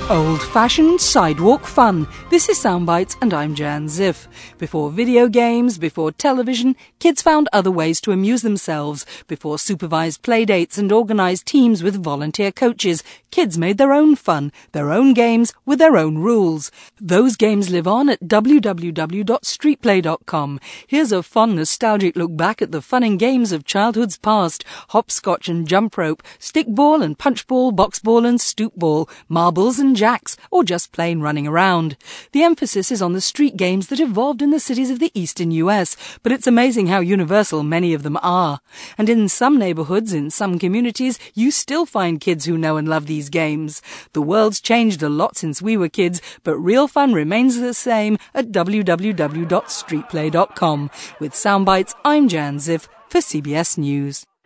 Old-fashioned sidewalk fun. This is Soundbites and I'm Jan Ziff. Before video games, before television, kids found other ways to amuse themselves. Before supervised playdates and organised teams with volunteer coaches, kids made their own fun, their own games with their own rules. Those games live on at www.streetplay.com. Here's a fun, nostalgic look back at the fun and games of childhood's past. Hopscotch and jump rope, stickball and punchball, boxball and stoop ball, marbles and jacks, or just plain running around. The emphasis is on the street games that evolved in the cities of the eastern US, but it's amazing how universal many of them are. And in some neighborhoods, in some communities, you still find kids who know and love these games. The world's changed a lot since we were kids, but real fun remains the same at www.streetplay.com. With Soundbites, I'm Jan Ziff for CBS News.